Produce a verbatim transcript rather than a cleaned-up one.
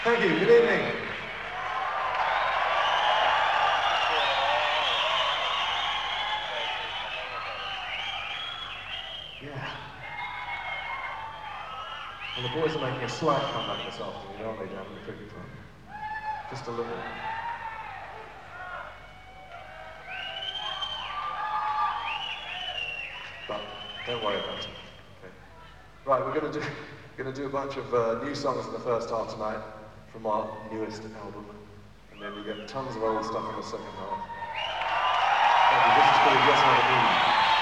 Thank you, good evening. Yeah. Well, the boys are making a slight comeback this afternoon, aren't they, down at the cricket club? Just a little. But don't worry about it. Okay. Right, we're going to do going to do a bunch of uh, new songs in the first half tonight from our newest album, and then we get tons of old stuff in the second half. Thank you. This is called Yes, Not a Me.